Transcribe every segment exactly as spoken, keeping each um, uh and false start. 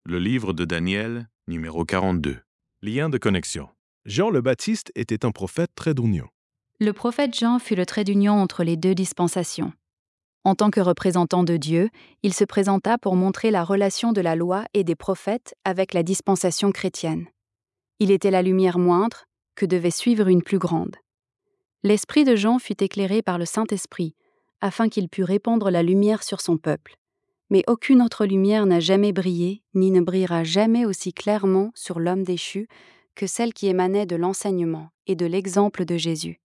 Le livre de Daniel, numéro quarante-deux. Lien de connexion. Jean le Baptiste était un prophète trait d'union. Le prophète Jean fut le trait d'union entre les deux dispensations. En tant que représentant de Dieu, il se présenta pour montrer la relation de la loi et des prophètes avec la dispensation chrétienne. Il était la lumière moindre que devait suivre une plus grande. L'esprit de Jean fut éclairé par le Saint-Esprit, afin qu'il pût répandre la lumière sur son peuple. Mais aucune autre lumière n'a jamais brillé, ni ne brillera jamais aussi clairement sur l'homme déchu que celle qui émanait de l'enseignement et de l'exemple de Jésus.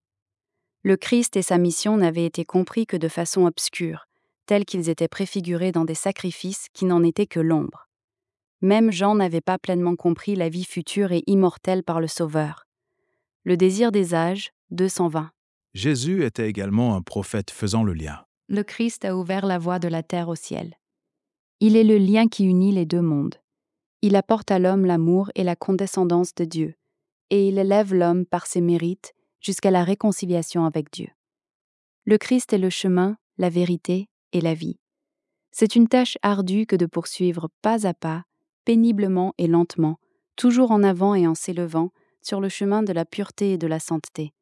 Le Christ et sa mission n'avaient été compris que de façon obscure, tels qu'ils étaient préfigurés dans des sacrifices qui n'en étaient que l'ombre. Même Jean n'avait pas pleinement compris la vie future et immortelle par le Sauveur. Le désir des âges, deux cent vingt. Jésus était également un prophète faisant le lien. Le Christ a ouvert la voie de la terre au ciel. Il est le lien qui unit les deux mondes. Il apporte à l'homme l'amour et la condescendance de Dieu, et il élève l'homme par ses mérites jusqu'à la réconciliation avec Dieu. Le Christ est le chemin, la vérité et la vie. C'est une tâche ardue que de poursuivre pas à pas, péniblement et lentement, toujours en avant et en s'élevant, sur le chemin de la pureté et de la sainteté.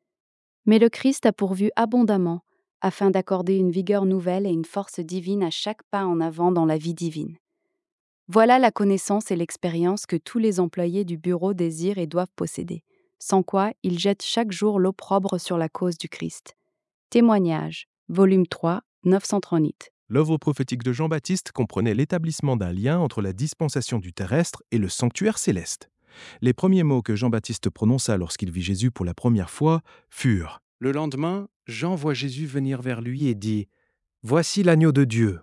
Mais le Christ a pourvu abondamment, afin d'accorder une vigueur nouvelle et une force divine à chaque pas en avant dans la vie divine. Voilà la connaissance et l'expérience que tous les employés du bureau désirent et doivent posséder, sans quoi ils jettent chaque jour l'opprobre sur la cause du Christ. Témoignage, volume trois, neuf cent trente-huit. L'œuvre prophétique de Jean-Baptiste comprenait l'établissement d'un lien entre la dispensation du terrestre et le sanctuaire céleste. Les premiers mots que Jean-Baptiste prononça lorsqu'il vit Jésus pour la première fois furent « Le lendemain, Jean voit Jésus venir vers lui et dit « Voici l'agneau de Dieu,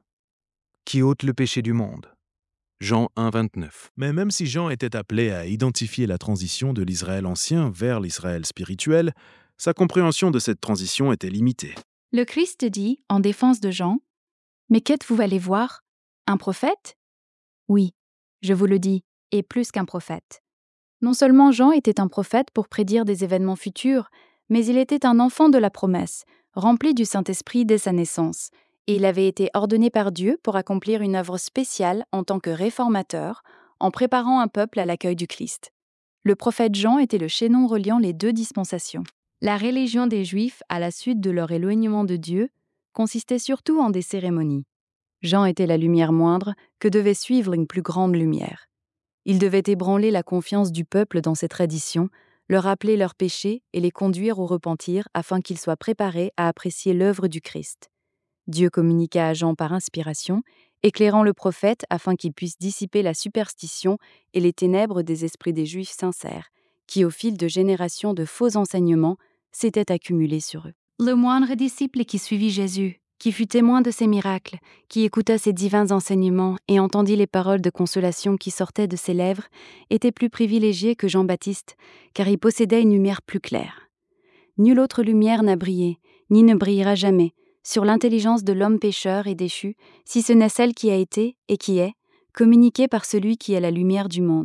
qui ôte le péché du monde. » Jean un, vingt-neuf. Mais même si Jean était appelé à identifier la transition de l'Israël ancien vers l'Israël spirituel, sa compréhension de cette transition était limitée. Le Christ dit, en défense de Jean, « Mais qu'êtes-vous allé voir? Un prophète? Oui, je vous le dis, et plus qu'un prophète. » Non seulement Jean était un prophète pour prédire des événements futurs, mais il était un enfant de la promesse, rempli du Saint-Esprit dès sa naissance, et il avait été ordonné par Dieu pour accomplir une œuvre spéciale en tant que réformateur, en préparant un peuple à l'accueil du Christ. Le prophète Jean était le chaînon reliant les deux dispensations. La religion des Juifs, à la suite de leur éloignement de Dieu, consistait surtout en des cérémonies. Jean était la lumière moindre que devait suivre une plus grande lumière. Il devait ébranler la confiance du peuple dans ses traditions, leur rappeler leurs péchés et les conduire au repentir afin qu'ils soient préparés à apprécier l'œuvre du Christ. Dieu communiqua à Jean par inspiration, éclairant le prophète afin qu'il puisse dissiper la superstition et les ténèbres des esprits des Juifs sincères, qui, au fil de générations de faux enseignements, s'étaient accumulés sur eux. Le moindre disciple qui suivit Jésus, qui fut témoin de ses miracles, qui écouta ses divins enseignements et entendit les paroles de consolation qui sortaient de ses lèvres, était plus privilégié que Jean-Baptiste, car il possédait une lumière plus claire. Nulle autre lumière n'a brillé, ni ne brillera jamais, sur l'intelligence de l'homme pécheur et déchu, si ce n'est celle qui a été, et qui est, communiquée par celui qui est la lumière du monde.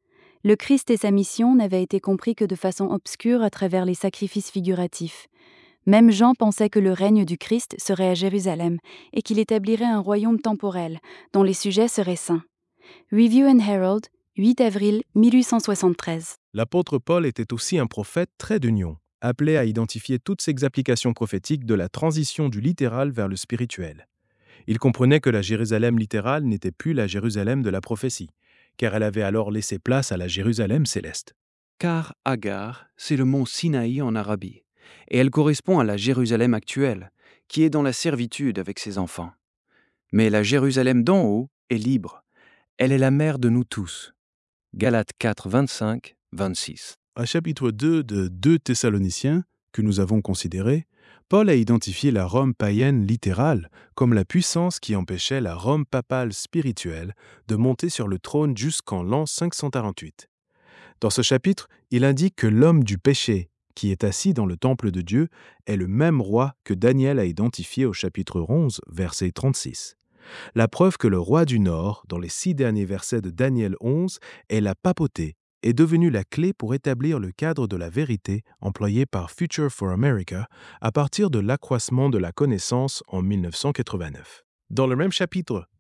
Le Christ et sa mission n'avaient été compris que de façon obscure à travers les sacrifices figuratifs. Même Jean pensait que le règne du Christ serait à Jérusalem et qu'il établirait un royaume temporel, dont les sujets seraient saints. Review and Herald, huit avril mille huit cent soixante-treize. L'apôtre Paul était aussi un prophète trait d'union, appelé à identifier toutes ces applications prophétiques de la transition du littéral vers le spirituel. Il comprenait que la Jérusalem littérale n'était plus la Jérusalem de la prophétie, car elle avait alors laissé place à la Jérusalem céleste. Car Agar, c'est le mont Sinaï en Arabie, et elle correspond à la Jérusalem actuelle, qui est dans la servitude avec ses enfants. Mais la Jérusalem d'en haut est libre. Elle est la mère de nous tous. Galates quatre, vingt-cinq, vingt-six. Au chapitre deux de deux Thessaloniciens, que nous avons considéré, Paul a identifié la Rome païenne littérale comme la puissance qui empêchait la Rome papale spirituelle de monter sur le trône jusqu'en l'an cinq cent quarante-huit. Dans ce chapitre, il indique que l'homme du péché, qui est assis dans le temple de Dieu, est le même roi que Daniel a identifié au chapitre onze, verset trente-six. La preuve que le roi du Nord, dans les six derniers versets de Daniel onze, est la papauté, est devenue la clé pour établir le cadre de la vérité employé par Future for America à partir de l'accroissement de la connaissance en mille neuf cent quatre-vingt-neuf. Dans le même chapitre,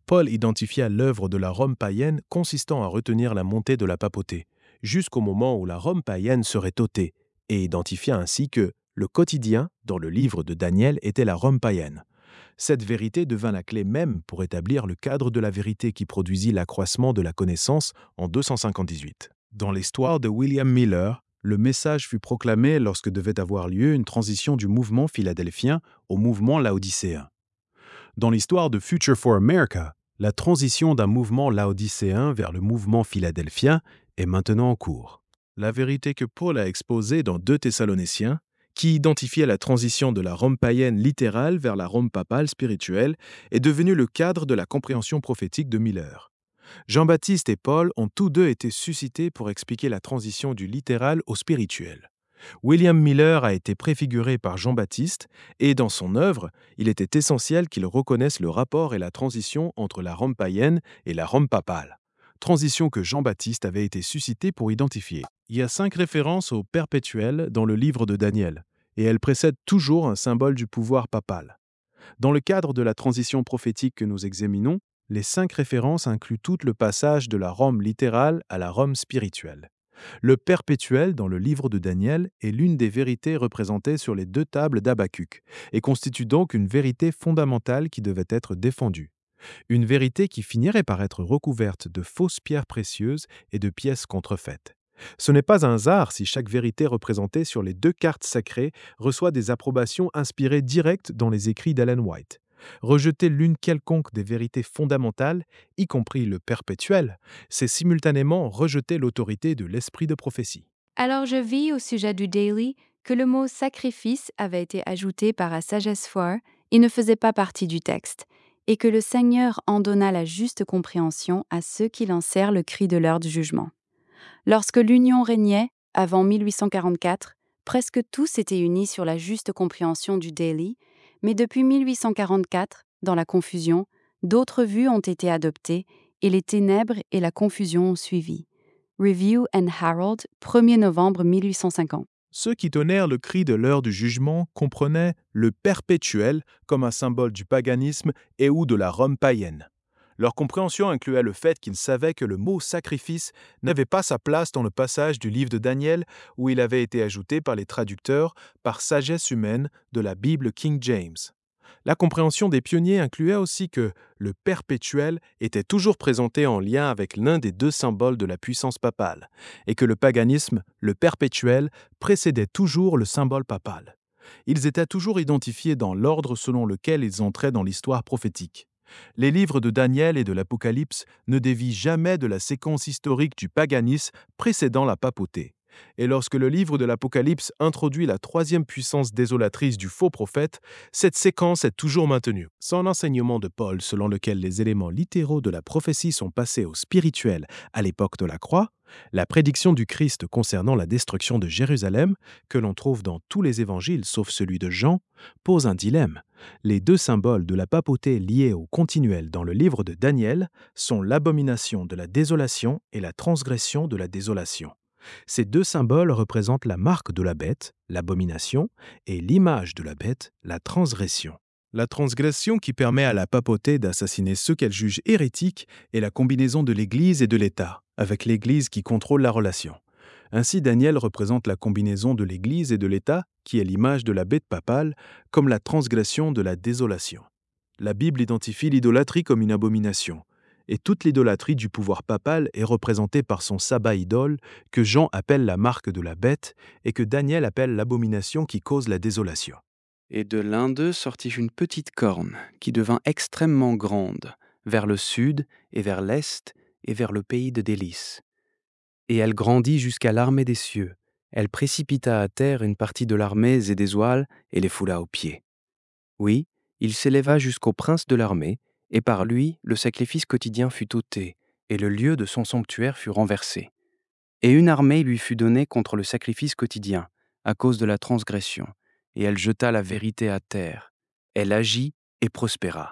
Paul identifia l'œuvre de la Rome païenne consistant à retenir la montée de la papauté, jusqu'au moment où la Rome païenne serait ôtée, et identifia ainsi que le quotidien, dans le livre de Daniel, était la Rome païenne. Cette vérité devint la clé même pour établir le cadre de la vérité qui produisit l'accroissement de la connaissance en deux cent cinquante-dix-huit. Dans l'histoire de William Miller, le message fut proclamé lorsque devait avoir lieu une transition du mouvement philadelphien au mouvement laodicéen. Dans l'histoire de Future for America, la transition d'un mouvement laodicéen vers le mouvement philadelphien est maintenant en cours. La vérité que Paul a exposée dans deux Thessaloniciens, qui identifiait la transition de la Rome païenne littérale vers la Rome papale spirituelle, est devenue le cadre de la compréhension prophétique de Miller. Jean-Baptiste et Paul ont tous deux été suscités pour expliquer la transition du littéral au spirituel. William Miller a été préfiguré par Jean-Baptiste et dans son œuvre, il était essentiel qu'il reconnaisse le rapport et la transition entre la Rome païenne et la Rome papale, transition que Jean-Baptiste avait été suscité pour identifier. Il y a cinq références au perpétuel dans le livre de Daniel, et elles précèdent toujours un symbole du pouvoir papal. Dans le cadre de la transition prophétique que nous examinons, les cinq références incluent tout le passage de la Rome littérale à la Rome spirituelle. Le perpétuel dans le livre de Daniel est l'une des vérités représentées sur les deux tables d'Habacuc et constitue donc une vérité fondamentale qui devait être défendue. Une vérité qui finirait par être recouverte de fausses pierres précieuses et de pièces contrefaites. Ce n'est pas un hasard si chaque vérité représentée sur les deux cartes sacrées reçoit des approbations inspirées directes dans les écrits d'Ellen White. Rejeter l'une quelconque des vérités fondamentales, y compris le perpétuel, c'est simultanément rejeter l'autorité de l'esprit de prophétie. Alors je vis au sujet du daily que le mot sacrifice avait été ajouté par la sagesse foire et ne faisait pas partie du texte, et que le Seigneur en donna la juste compréhension à ceux qui lancèrent le cri de l'heure du jugement. Lorsque l'Union régnait, avant mille huit cent quarante-quatre, presque tous étaient unis sur la juste compréhension du daily, mais depuis mille huit cent quarante-quatre, dans la confusion, d'autres vues ont été adoptées et les ténèbres et la confusion ont suivi. Review and Herald, premier novembre mille huit cent cinquante. Ceux qui tonnèrent le cri de l'heure du jugement comprenaient le perpétuel comme un symbole du paganisme et ou de la Rome païenne. Leur compréhension incluait le fait qu'ils savaient que le mot « sacrifice » n'avait pas sa place dans le passage du livre de Daniel où il avait été ajouté par les traducteurs par sagesse humaine de la Bible King James. La compréhension des pionniers incluait aussi que le perpétuel était toujours présenté en lien avec l'un des deux symboles de la puissance papale, et que le paganisme, le perpétuel, précédait toujours le symbole papal. Ils étaient toujours identifiés dans l'ordre selon lequel ils entraient dans l'histoire prophétique. Les livres de Daniel et de l'Apocalypse ne dévient jamais de la séquence historique du paganisme précédant la papauté. Et lorsque le livre de l'Apocalypse introduit la troisième puissance désolatrice du faux prophète, cette séquence est toujours maintenue. Sans l'enseignement de Paul selon lequel les éléments littéraux de la prophétie sont passés au spirituel à l'époque de la croix, la prédiction du Christ concernant la destruction de Jérusalem, que l'on trouve dans tous les évangiles sauf celui de Jean, pose un dilemme. Les deux symboles de la papauté liés au continuel dans le livre de Daniel sont l'abomination de la désolation et la transgression de la désolation. Ces deux symboles représentent la marque de la bête, l'abomination, et l'image de la bête, la transgression. La transgression qui permet à la papauté d'assassiner ceux qu'elle juge hérétiques est la combinaison de l'Église et de l'État, avec l'Église qui contrôle la relation. Ainsi, Daniel représente la combinaison de l'Église et de l'État, qui est l'image de la bête papale, comme la transgression de la désolation. La Bible identifie l'idolâtrie comme une abomination, et toute l'idolâtrie du pouvoir papal est représentée par son sabbat idole, que Jean appelle la marque de la bête, et que Daniel appelle l'abomination qui cause la désolation. Et de l'un d'eux sortit une petite corne, qui devint extrêmement grande, vers le sud et vers l'est et vers le pays de délices. Et elle grandit jusqu'à l'armée des cieux. Elle précipita à terre une partie de l'armée et des ouailles et les foula aux pieds. Oui, il s'éleva jusqu'au prince de l'armée, et par lui le sacrifice quotidien fut ôté, et le lieu de son sanctuaire fut renversé. Et une armée lui fut donnée contre le sacrifice quotidien, à cause de la transgression, et elle jeta la vérité à terre. Elle agit et prospéra.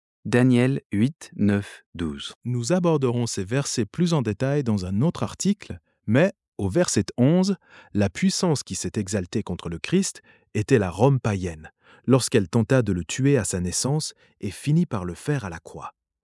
Daniel huit, neuf, douze. Nous aborderons ces versets plus en détail dans un autre article, mais au verset onze, la puissance qui s'est exaltée contre le Christ était la Rome païenne, lorsqu'elle tenta de le tuer à sa naissance et finit par le faire à la croix.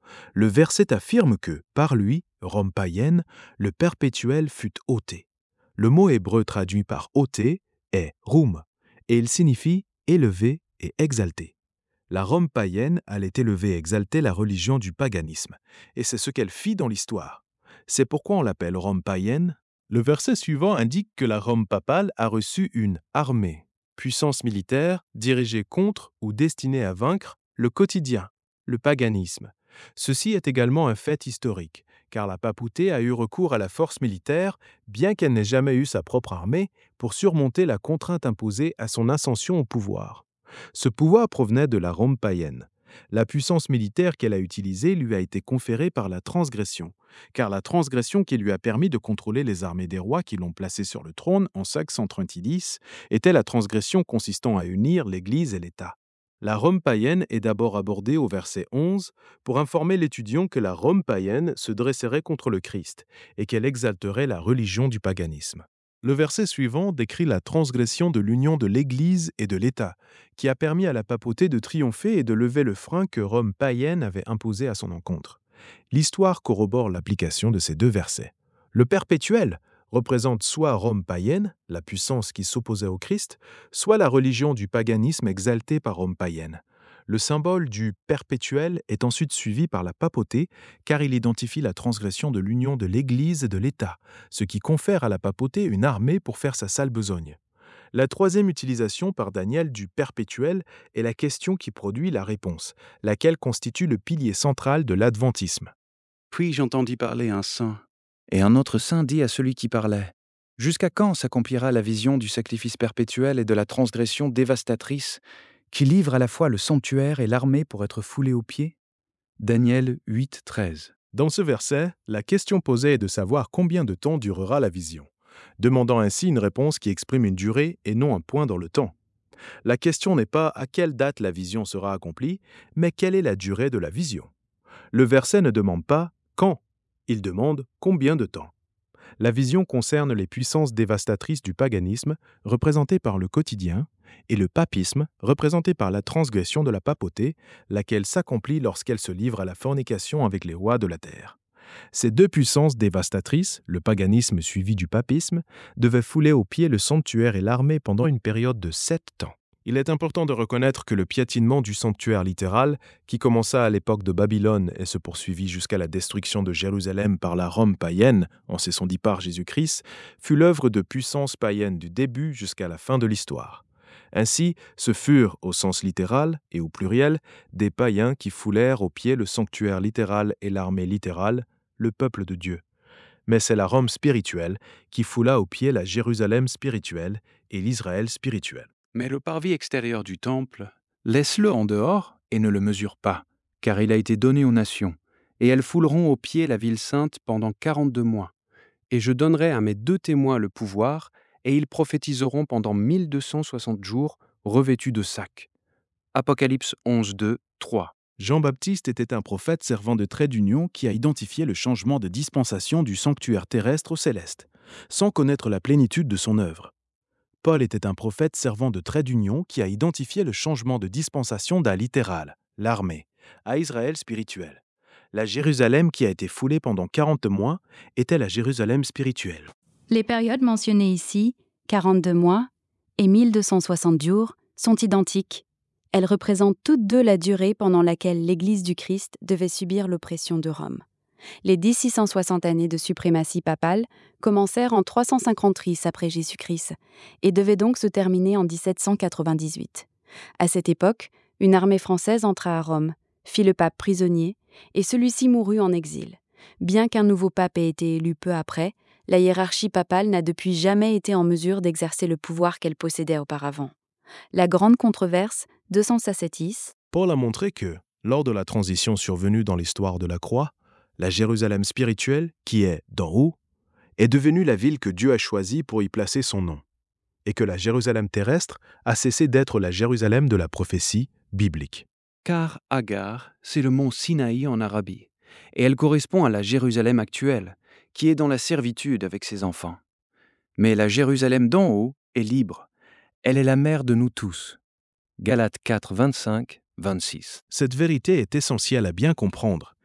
Le verset affirme que, par lui, Rome païenne, le perpétuel fut ôté. Le mot hébreu traduit par ôté est roum, et il signifie élevé et exalté. La Rome païenne allait élever et exalter la religion du paganisme, et c'est ce qu'elle fit dans l'histoire. C'est pourquoi on l'appelle Rome païenne. Le verset suivant indique que la Rome papale a reçu une armée, puissance militaire dirigée contre ou destinée à vaincre le quotidien, le paganisme. Ceci est également un fait historique, car la papauté a eu recours à la force militaire, bien qu'elle n'ait jamais eu sa propre armée, pour surmonter la contrainte imposée à son ascension au pouvoir. Ce pouvoir provenait de la Rome païenne. La puissance militaire qu'elle a utilisée lui a été conférée par la transgression, car la transgression qui lui a permis de contrôler les armées des rois qui l'ont placé sur le trône en cinq cent trente-dix était la transgression consistant à unir l'Église et l'État. La Rome païenne est d'abord abordée au verset onze pour informer l'étudiant que la Rome païenne se dresserait contre le Christ et qu'elle exalterait la religion du paganisme. Le verset suivant décrit la transgression de l'union de l'Église et de l'État, qui a permis à la papauté de triompher et de lever le frein que Rome païenne avait imposé à son encontre. L'histoire corrobore l'application de ces deux versets. Le perpétuel représente soit Rome païenne, la puissance qui s'opposait au Christ, soit la religion du paganisme exaltée par Rome païenne. Le symbole du perpétuel est ensuite suivi par la papauté, car il identifie la transgression de l'union de l'Église et de l'État, ce qui confère à la papauté une armée pour faire sa sale besogne. La troisième utilisation par Daniel du perpétuel est la question qui produit la réponse, laquelle constitue le pilier central de l'adventisme. Puis j'entendis parler un saint, et un autre saint dit à celui qui parlait : « Jusqu'à quand s'accomplira la vision du sacrifice perpétuel et de la transgression dévastatrice qui livre à la fois le sanctuaire et l'armée pour être foulés aux pieds ?» Daniel huit, treize. Dans ce verset, la question posée est de savoir combien de temps durera la vision, demandant ainsi une réponse qui exprime une durée et non un point dans le temps. La question n'est pas à quelle date la vision sera accomplie, mais quelle est la durée de la vision. Le verset ne demande pas « quand », il demande « combien de temps ». La vision concerne les puissances dévastatrices du paganisme, représentées par le quotidien, et le papisme, représenté par la transgression de la papauté, laquelle s'accomplit lorsqu'elle se livre à la fornication avec les rois de la terre. Ces deux puissances dévastatrices, le paganisme suivi du papisme, devaient fouler aux pieds le sanctuaire et l'armée pendant une période de sept temps. Il est important de reconnaître que le piétinement du sanctuaire littéral, qui commença à l'époque de Babylone et se poursuivit jusqu'à la destruction de Jérusalem par la Rome païenne, en six cent dix par Jésus-Christ, fut l'œuvre de puissances païennes du début jusqu'à la fin de l'histoire. Ainsi, ce furent, au sens littéral et au pluriel, des païens qui foulèrent aux pieds le sanctuaire littéral et l'armée littérale, le peuple de Dieu. Mais c'est la Rome spirituelle qui foula aux pieds la Jérusalem spirituelle et l'Israël spirituel. Mais le parvis extérieur du temple, laisse-le en dehors et ne le mesure pas, car il a été donné aux nations, et elles fouleront aux pieds la ville sainte pendant quarante-deux mois. Et je donnerai à mes deux témoins le pouvoir, et ils prophétiseront pendant mille deux cent soixante jours, revêtus de sacs. Apocalypse onze, deux, trois. Jean-Baptiste était un prophète servant de trait d'union qui a identifié le changement de dispensation du sanctuaire terrestre au céleste, sans connaître la plénitude de son œuvre. Paul était un prophète servant de trait d'union qui a identifié le changement de dispensation d'un littéral, l'armée, à Israël spirituel. La Jérusalem qui a été foulée pendant quarante mois était la Jérusalem spirituelle. Les périodes mentionnées ici, quarante-deux mois et mille deux cent soixante jours, sont identiques. Elles représentent toutes deux la durée pendant laquelle l'Église du Christ devait subir l'oppression de Rome. Les mille six cent soixante années de suprématie papale commencèrent en trois cent cinquante-six après Jésus-Christ et devaient donc se terminer en dix-sept cent quatre-vingt-dix-huit. À cette époque, une armée française entra à Rome, fit le pape prisonnier et celui-ci mourut en exil. Bien qu'un nouveau pape ait été élu peu après, la hiérarchie papale n'a depuis jamais été en mesure d'exercer le pouvoir qu'elle possédait auparavant. La grande controverse deux cent Sacetis. Paul a montré que, lors de la transition survenue dans l'histoire de la croix, la Jérusalem spirituelle, qui est d'en haut, est devenue la ville que Dieu a choisie pour y placer son nom, et que la Jérusalem terrestre a cessé d'être la Jérusalem de la prophétie biblique. Car Agar, c'est le mont Sinaï en Arabie, et elle correspond à la Jérusalem actuelle, qui est dans la servitude avec ses enfants. Mais la Jérusalem d'en haut est libre. Elle est la mère de nous tous. Galates quatre, vingt-cinq, vingt-six. Cette vérité est essentielle à bien comprendre,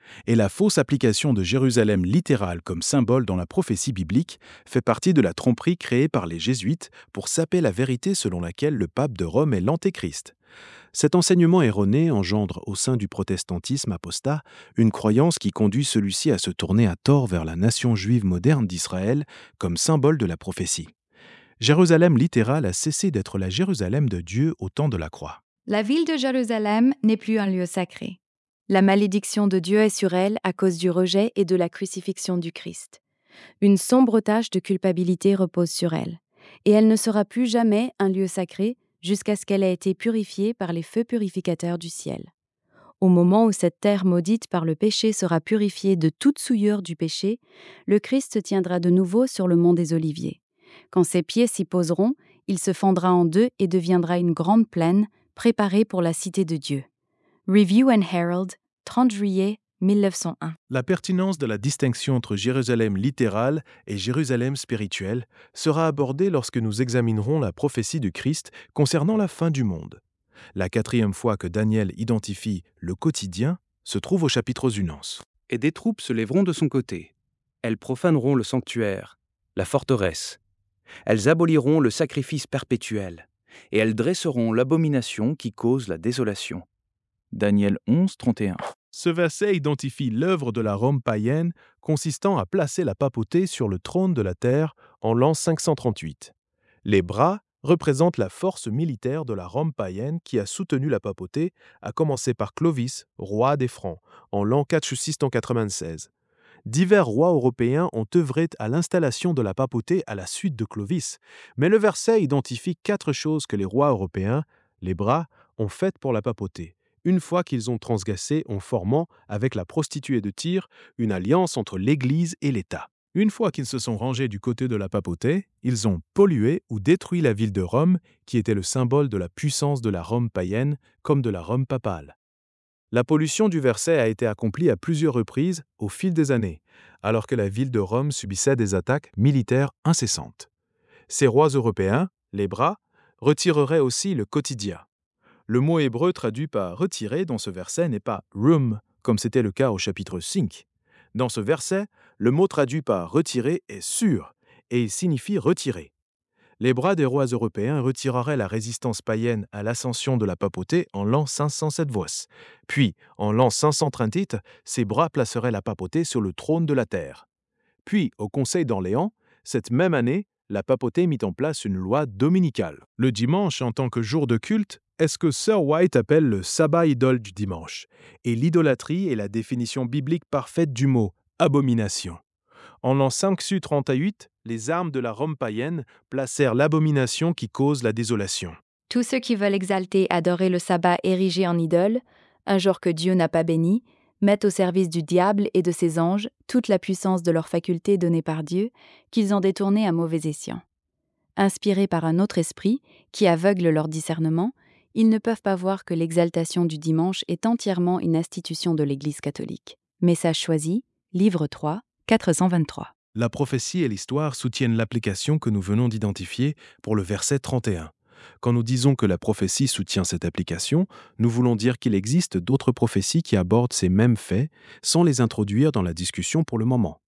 Et la fausse application de Jérusalem littérale comme symbole dans la prophétie biblique fait partie de la tromperie créée par les jésuites pour saper la vérité selon laquelle le pape de Rome est l'antéchrist. Cet enseignement erroné engendre au sein du protestantisme apostat une croyance qui conduit celui-ci à se tourner à tort vers la nation juive moderne d'Israël comme symbole de la prophétie. Jérusalem littérale a cessé d'être la Jérusalem de Dieu au temps de la croix. La ville de Jérusalem n'est plus un lieu sacré. La malédiction de Dieu est sur elle à cause du rejet et de la crucifixion du Christ. Une sombre tache de culpabilité repose sur elle, et elle ne sera plus jamais un lieu sacré jusqu'à ce qu'elle ait été purifiée par les feux purificateurs du ciel. Au moment où cette terre maudite par le péché sera purifiée de toute souillure du péché, le Christ tiendra de nouveau sur le mont des Oliviers. Quand ses pieds s'y poseront, il se fendra en deux et deviendra une grande plaine préparée pour la cité de Dieu. Review and Herald, trente juillet mille neuf cent un. La pertinence de la distinction entre Jérusalem littérale et Jérusalem spirituelle sera abordée lorsque nous examinerons la prophétie du Christ concernant la fin du monde. La quatrième fois que Daniel identifie le quotidien se trouve au chapitre aux Unances. Et des troupes se lèveront de son côté. Elles profaneront le sanctuaire, la forteresse. Elles aboliront le sacrifice perpétuel, et elles dresseront l'abomination qui cause la désolation. Daniel onze, trente et un. Ce verset identifie l'œuvre de la Rome païenne consistant à placer la papauté sur le trône de la terre en l'an cinq cent trente-huit. Les bras représentent la force militaire de la Rome païenne qui a soutenu la papauté, à commencer par Clovis, roi des Francs, en l'an quatre cent quatre-vingt-seize. Divers rois européens ont œuvré à l'installation de la papauté à la suite de Clovis, mais le verset identifie quatre choses que les rois européens, les bras, ont faites pour la papauté, une fois qu'ils ont transgressé en formant, avec la prostituée de Tyr, une alliance entre l'Église et l'État. Une fois qu'ils se sont rangés du côté de la papauté, ils ont pollué ou détruit la ville de Rome, qui était le symbole de la puissance de la Rome païenne comme de la Rome papale. La pollution du verset a été accomplie à plusieurs reprises au fil des années, alors que la ville de Rome subissait des attaques militaires incessantes. Ces rois européens, les bras, retireraient aussi le quotidien. Le mot hébreu traduit par « retirer » dans ce verset n'est pas « rum », comme c'était le cas au chapitre cinq. Dans ce verset, le mot traduit par « retirer » est « sûr » et il signifie « retirer ». Les bras des rois européens retireraient la résistance païenne à l'ascension de la papauté en l'an cinq cent sept voix. Puis, en l'an cinq cent trente-huit, ces bras placeraient la papauté sur le trône de la terre. Puis, au Conseil d'Orléans, cette même année, la papauté mit en place une loi dominicale. Le dimanche, en tant que jour de culte, est ce que Sir White appelle le sabbat idole du dimanche, et l'idolâtrie est la définition biblique parfaite du mot « abomination ». En l'an cinq cent trente-huit, les armes de la Rome païenne placèrent l'abomination qui cause la désolation. Tous ceux qui veulent exalter, adorer le sabbat érigé en idole, un jour que Dieu n'a pas béni, mettent au service du diable et de ses anges toute la puissance de leurs facultés données par Dieu, qu'ils ont détournées à mauvais escient. Inspirés par un autre esprit, qui aveugle leur discernement, ils ne peuvent pas voir que l'exaltation du dimanche est entièrement une institution de l'Église catholique. Message choisi, livre trois, quatre cent vingt-trois. La prophétie et l'histoire soutiennent l'application que nous venons d'identifier pour le verset trente et un. Quand nous disons que la prophétie soutient cette application, nous voulons dire qu'il existe d'autres prophéties qui abordent ces mêmes faits sans les introduire dans la discussion pour le moment.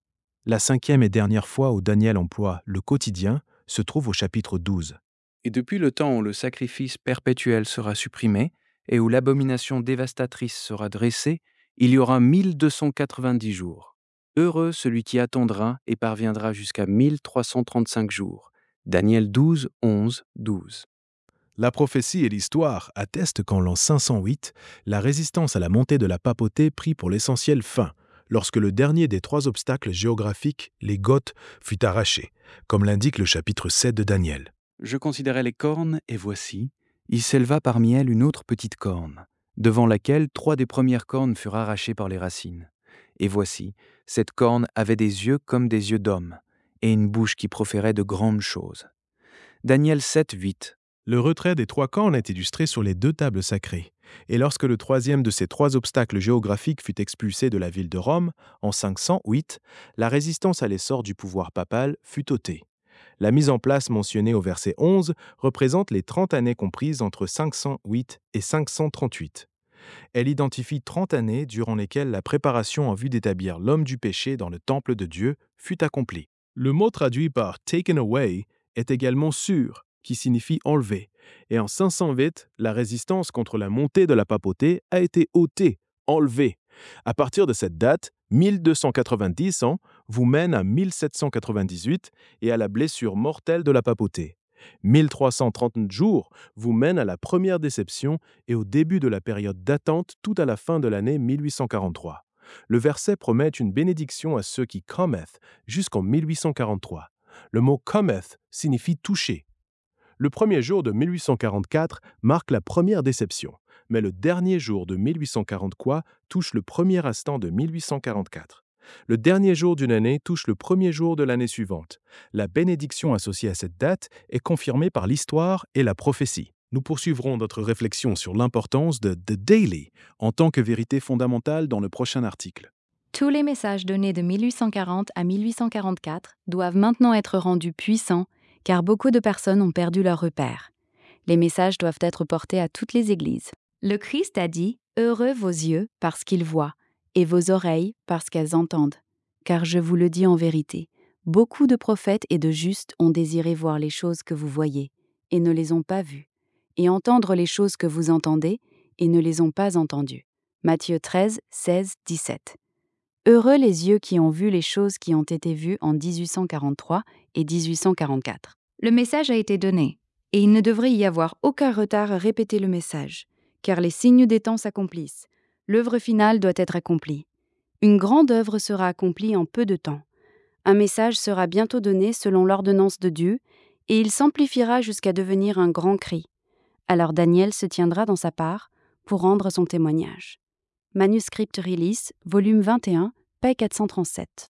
La cinquième et dernière fois où Daniel emploie le quotidien se trouve au chapitre douze. Et depuis le temps où le sacrifice perpétuel sera supprimé et où l'abomination dévastatrice sera dressée, il y aura mille deux cent quatre-vingt-dix jours. Heureux celui qui attendra et parviendra jusqu'à mille trois cent trente-cinq jours. Daniel douze, onze, douze. La prophétie et l'histoire attestent qu'en l'an cinq cent huit, la résistance à la montée de la papauté prit pour l'essentiel fin, lorsque le dernier des trois obstacles géographiques, les Goths, fut arraché, comme l'indique le chapitre sept de Daniel. Je considérais les cornes, et voici, il s'éleva parmi elles une autre petite corne, devant laquelle trois des premières cornes furent arrachées par les racines. Et voici, cette corne avait des yeux comme des yeux d'homme, et une bouche qui proférait de grandes choses. Daniel sept, huit. Le retrait des trois cornes est illustré sur les deux tables sacrées, et lorsque le troisième de ces trois obstacles géographiques fut expulsé de la ville de Rome, en cinq cent huit, la résistance à l'essor du pouvoir papal fut ôtée. La mise en place mentionnée au verset onze représente les trente années comprises entre cinq cent huit et cinq cent trente-huit. Elle identifie trente années durant lesquelles la préparation en vue d'établir l'homme du péché dans le temple de Dieu fut accomplie. Le mot traduit par « taken away » est également « sûr », qui signifie « enlevé », et en cinq cent huit, la résistance contre la montée de la papauté a été ôtée, enlevée. À partir de cette date, mille deux cent quatre-vingt-dix ans vous mène à mille sept cent quatre-vingt-dix-huit et à la blessure mortelle de la papauté. mille trois cent trente jours vous mène à la première déception et au début de la période d'attente tout à la fin de l'année mille huit cent quarante-trois. Le verset promet une bénédiction à ceux qui cometh jusqu'en mille huit cent quarante-trois. Le mot cometh signifie toucher. Le premier jour de mille huit cent quarante-quatre marque la première déception, mais le dernier jour de mille huit cent quarante-trois touche le premier instant de mille huit cent quarante-quatre. Le dernier jour d'une année touche le premier jour de l'année suivante. La bénédiction associée à cette date est confirmée par l'histoire et la prophétie. Nous poursuivrons notre réflexion sur l'importance de The Daily en tant que vérité fondamentale dans le prochain article. Tous les messages donnés de mille huit cent quarante à mille huit cent quarante-quatre doivent maintenant être rendus puissants car beaucoup de personnes ont perdu leur repère. Les messages doivent être portés à toutes les églises. Le Christ a dit « Heureux vos yeux parce qu'ils voient, et vos oreilles parce qu'elles entendent. Car je vous le dis en vérité, beaucoup de prophètes et de justes ont désiré voir les choses que vous voyez, et ne les ont pas vues, et entendre les choses que vous entendez, et ne les ont pas entendues. » Matthieu treize, seize, dix-sept. Heureux les yeux qui ont vu les choses qui ont été vues en dix-huit cent quarante-trois et dix-huit cent quarante-quatre. Le message a été donné, et il ne devrait y avoir aucun retard à répéter le message, car les signes des temps s'accomplissent. L'œuvre finale doit être accomplie. Une grande œuvre sera accomplie en peu de temps. Un message sera bientôt donné selon l'ordonnance de Dieu, et il s'amplifiera jusqu'à devenir un grand cri. Alors Daniel se tiendra dans sa part pour rendre son témoignage. Manuscript Release, volume vingt et un, page quatre cent trente-sept.